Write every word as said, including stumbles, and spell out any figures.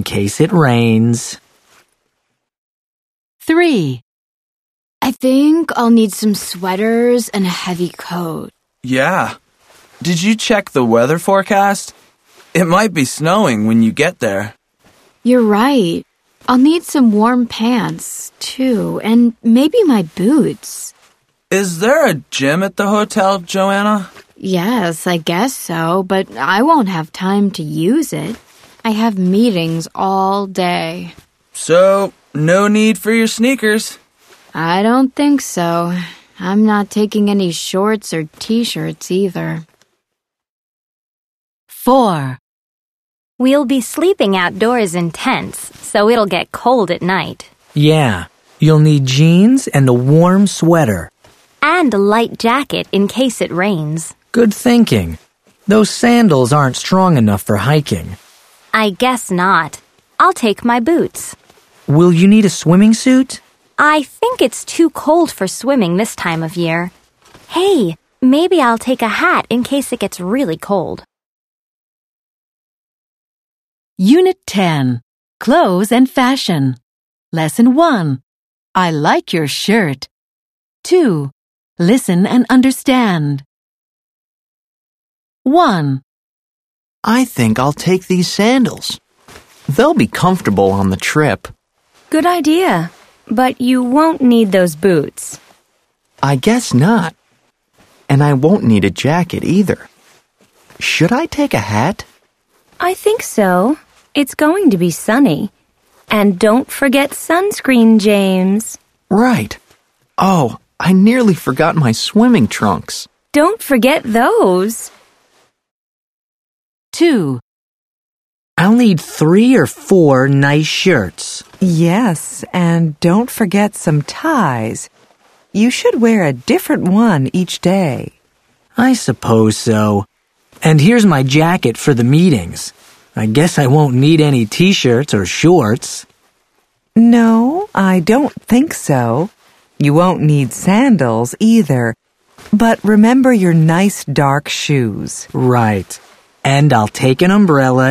in case it rains. Three. I think I'll need some sweaters and a heavy coat. Yeah. Did you check the weather forecast? It might be snowing when you get there. You're right. I'll need some warm pants, too, and maybe my boots. Is there a gym at the hotel, Joanna? Yes, I guess so, but I won't have time to use it. I have meetings all day. So, no need for your sneakers. I don't think so. I'm not taking any shorts or t-shirts either. Four. We'll be sleeping outdoors in tents, so it'll get cold at night. Yeah, you'll need jeans and a warm sweater. And a light jacket in case it rains. Good thinking. Those sandals aren't strong enough for hiking. I guess not. I'll take my boots. Will you need a swimming suit? I think it's too cold for swimming this time of year. Hey, maybe I'll take a hat in case it gets really cold. Unit ten. Clothes and Fashion. Lesson one. I like your shirt. Two. Listen and understand. One. I think I'll take these sandals. They'll be comfortable on the trip. Good idea, but you won't need those boots. I guess not. And I won't need a jacket either. Should I take a hat? I think so. It's going to be sunny. And don't forget sunscreen, James. Right. Oh, I nearly forgot my swimming trunks. Don't forget those. Two. I'll need three or four nice shirts. Yes, and don't forget some ties. You should wear a different one each day. I suppose so. And here's my jacket for the meetings. I guess I won't need any t-shirts or shorts. No, I don't think so. You won't need sandals either. But remember your nice dark shoes. Right. And I'll take an umbrella